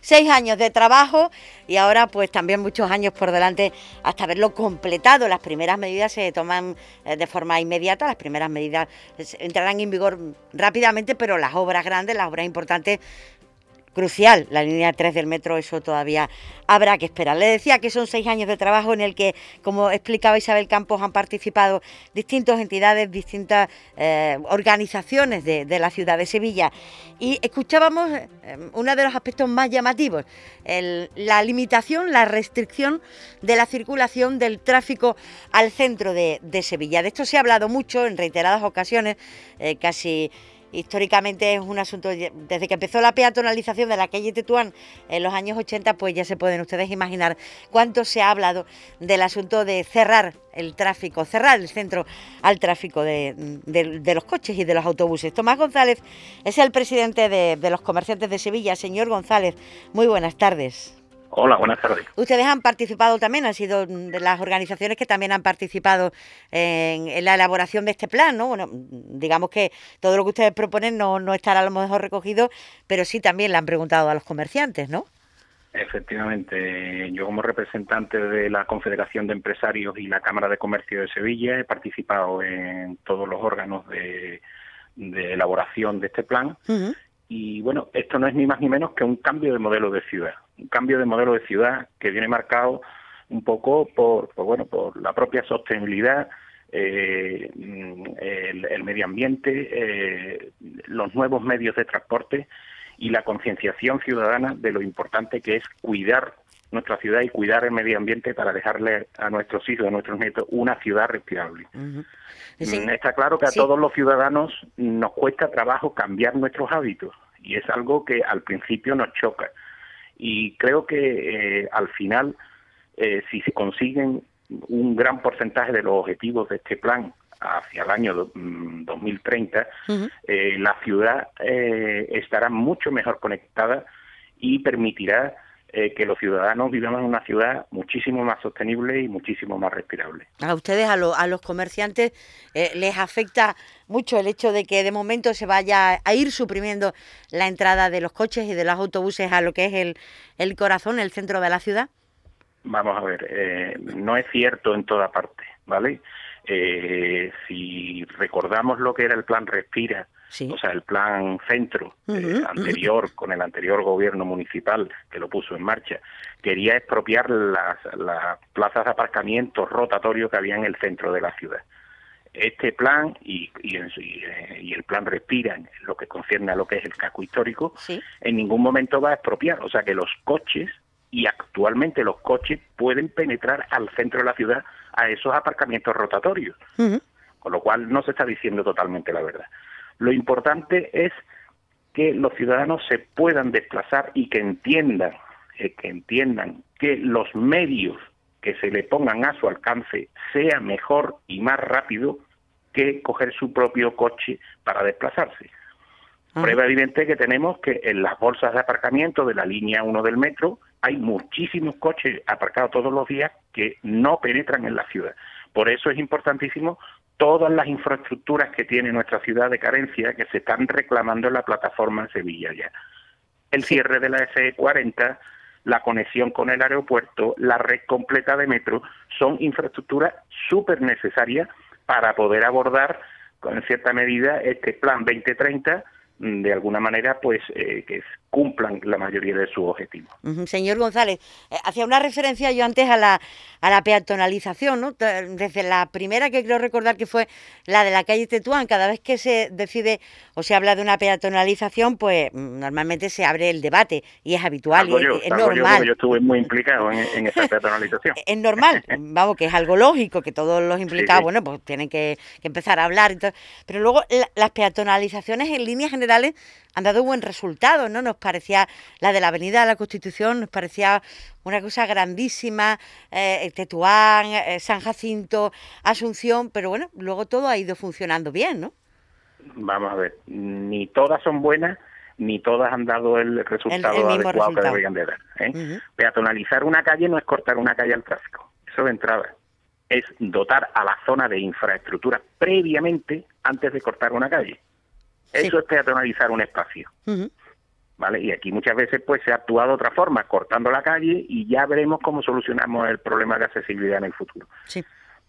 6 años de trabajo y ahora pues también muchos años por delante hasta haberlo completado. Las primeras medidas se toman de forma inmediata, las primeras medidas entrarán en vigor rápidamente, pero las obras grandes, las obras importantes, crucial, la línea 3 del metro, eso todavía habrá que esperar. Le decía que son 6 años de trabajo en el que, como explicaba Isabel Campos, han participado distintas entidades, distintas organizaciones de la ciudad de Sevilla. Y escuchábamos uno de los aspectos más llamativos, la limitación, la restricción de la circulación del tráfico al centro de Sevilla. De esto se ha hablado mucho en reiteradas ocasiones, casi... Históricamente es un asunto, desde que empezó la peatonalización de la calle Tetuán en los años 80, pues ya se pueden ustedes imaginar cuánto se ha hablado del asunto de cerrar el tráfico, cerrar el centro al tráfico de los coches y de los autobuses. Tomás González es el presidente de los comerciantes de Sevilla. Señor González, muy buenas tardes. Hola, buenas tardes. Ustedes han participado también, han sido de las organizaciones que también han participado en la elaboración de este plan, ¿no? Bueno, digamos que todo lo que ustedes proponen no estará a lo mejor recogido, pero sí también le han preguntado a los comerciantes, ¿no? Efectivamente, yo como representante de la Confederación de Empresarios y la Cámara de Comercio de Sevilla he participado en todos los órganos de elaboración de este plan. Uh-huh. Y bueno, esto no es ni más ni menos que un cambio de modelo de ciudad. Un cambio de modelo de ciudad que viene marcado un poco por la propia sostenibilidad, el medio ambiente, los nuevos medios de transporte y la concienciación ciudadana de lo importante que es cuidar nuestra ciudad y cuidar el medio ambiente para dejarle a nuestros hijos, a nuestros nietos, una ciudad respirable. Uh-huh. Sí. Está claro que a todos los ciudadanos nos cuesta trabajo cambiar nuestros hábitos y es algo que al principio nos choca. Y creo que al final, si se consiguen un gran porcentaje de los objetivos de este plan hacia el año 2030, uh-huh. La ciudad estará mucho mejor conectada y permitirá que los ciudadanos vivamos en una ciudad muchísimo más sostenible y muchísimo más respirable. A ustedes, a los comerciantes, les afecta mucho el hecho de que de momento se vaya a ir suprimiendo la entrada de los coches y de los autobuses a lo que es el corazón, el centro de la ciudad. Vamos a ver, no es cierto en toda parte, ¿vale? Si recordamos lo que era el plan Respira, sí. O sea, el plan Centro anterior, con el anterior gobierno municipal que lo puso en marcha, quería expropiar las plazas de aparcamiento rotatorio que había en el centro de la ciudad. Este plan y el plan Respira, en lo que concierne a lo que es el casco histórico, sí. En ningún momento va a expropiar, o sea que los coches, y actualmente los coches pueden penetrar al centro de la ciudad a esos aparcamientos rotatorios, uh-huh. Con lo cual no se está diciendo totalmente la verdad. Lo importante es que los ciudadanos se puedan desplazar y que entiendan que los medios que se le pongan a su alcance sea mejor y más rápido que coger su propio coche para desplazarse. Uh-huh. Prueba evidente que tenemos que en las bolsas de aparcamiento de la línea 1 del metro hay muchísimos coches aparcados todos los días que no penetran en la ciudad. Por eso es importantísimo todas las infraestructuras que tiene nuestra ciudad de carencia que se están reclamando en la plataforma Sevilla ya. El cierre de la SE40, la conexión con el aeropuerto, la red completa de metro, son infraestructuras súper necesarias para poder abordar en cierta medida este plan 2030, de alguna manera pues que cumplan la mayoría de sus objetivos. Uh-huh. Señor González, hacía una referencia yo antes a la peatonalización, ¿no? Desde la primera, que creo recordar que fue la de la calle Tetuán, cada vez que se decide o se habla de una peatonalización, pues normalmente se abre el debate y es habitual, es normal. Yo estuve muy implicado en esa peatonalización. Es normal, vamos, que es algo lógico, que todos los implicados, sí. Bueno, pues tienen que empezar a hablar. Entonces, pero luego las peatonalizaciones en líneas generales han dado buen resultado, ¿no? Nos parecía la de la Avenida de la Constitución, nos parecía una cosa grandísima, Tetuán, San Jacinto, Asunción, pero bueno, luego todo ha ido funcionando bien, ¿no? Vamos a ver, ni todas son buenas, ni todas han dado el resultado adecuado que deberían de dar, ¿eh? Uh-huh. Peatonalizar una calle no es cortar una calle al tráfico, eso de entrada. Es dotar a la zona de infraestructura previamente antes de cortar una calle. Eso sí. Es peatonalizar un espacio. Uh-huh. ¿vale? Y aquí muchas veces pues se ha actuado de otra forma, cortando la calle, y ya veremos cómo solucionamos el problema de accesibilidad en el futuro. Sí.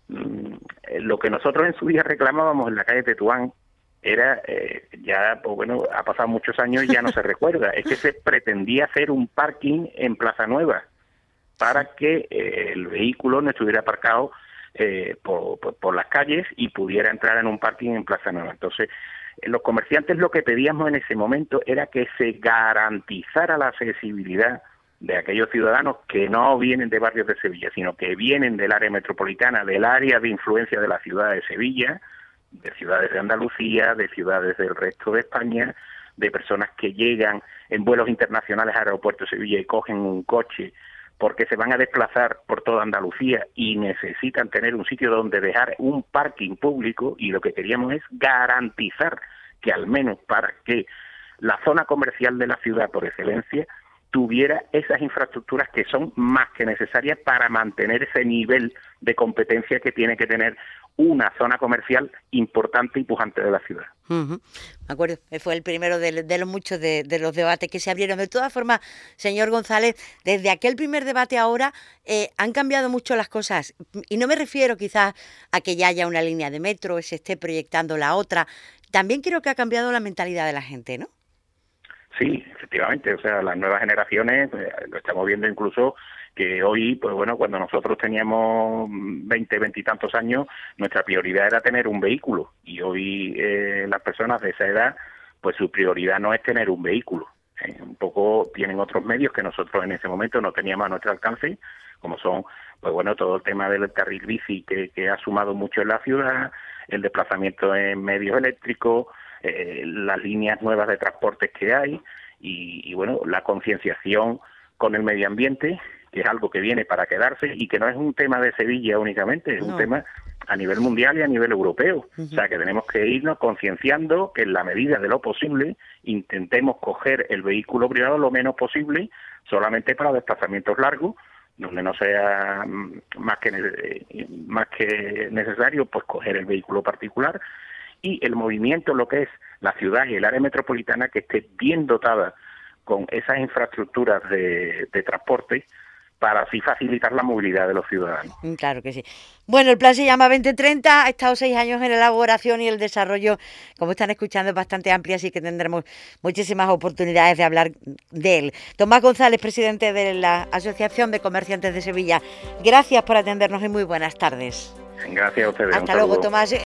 Lo que nosotros en su día reclamábamos en la calle Tetuán era, ya, pues bueno, ha pasado muchos años y ya no se recuerda, es que se pretendía hacer un parking en Plaza Nueva para que el vehículo no estuviera aparcado por las calles y pudiera entrar en un parking en Plaza Nueva. Entonces, los comerciantes lo que pedíamos en ese momento era que se garantizara la accesibilidad de aquellos ciudadanos que no vienen de barrios de Sevilla, sino que vienen del área metropolitana, del área de influencia de la ciudad de Sevilla, de ciudades de Andalucía, de ciudades del resto de España, de personas que llegan en vuelos internacionales al aeropuerto de Sevilla y cogen un coche porque se van a desplazar por toda Andalucía y necesitan tener un sitio donde dejar un parking público, y lo que queríamos es garantizar que al menos para que la zona comercial de la ciudad por excelencia tuviera esas infraestructuras que son más que necesarias para mantener ese nivel de competencia que tiene que tener una zona comercial importante y pujante de la ciudad. Me acuerdo, fue el primero de los muchos de los debates que se abrieron. De todas formas, señor González, desde aquel primer debate ahora han cambiado mucho las cosas, y no me refiero quizás a que ya haya una línea de metro, se esté proyectando la otra. También creo que ha cambiado la mentalidad de la gente, ¿no? Sí, efectivamente, o sea, las nuevas generaciones, lo estamos viendo incluso que hoy, pues bueno, cuando nosotros teníamos 20 y tantos años, nuestra prioridad era tener un vehículo, y hoy las personas de esa edad, pues su prioridad no es tener un vehículo. Un poco tienen otros medios que nosotros en ese momento no teníamos a nuestro alcance, como son, pues bueno, todo el tema del carril bici que ha sumado mucho en la ciudad, el desplazamiento en medios eléctricos, las líneas nuevas de transportes que hay, y bueno, la concienciación con el medio ambiente, que es algo que viene para quedarse y que no es un tema de Sevilla únicamente, es un tema a nivel mundial y a nivel europeo. O sea, que tenemos que irnos concienciando que en la medida de lo posible intentemos coger el vehículo privado lo menos posible, solamente para desplazamientos largos, donde no sea más que necesario, pues coger el vehículo particular, y el movimiento, lo que es la ciudad y el área metropolitana, que esté bien dotada con esas infraestructuras de transporte para así facilitar la movilidad de los ciudadanos. Claro que sí. Bueno, el plan se llama 2030, ha estado 6 años en elaboración, y el desarrollo, como están escuchando, es bastante amplio, así que tendremos muchísimas oportunidades de hablar de él. Tomás González, presidente de la Asociación de Comerciantes de Sevilla, gracias por atendernos y muy buenas tardes. Gracias a ustedes. Hasta luego, Tomás.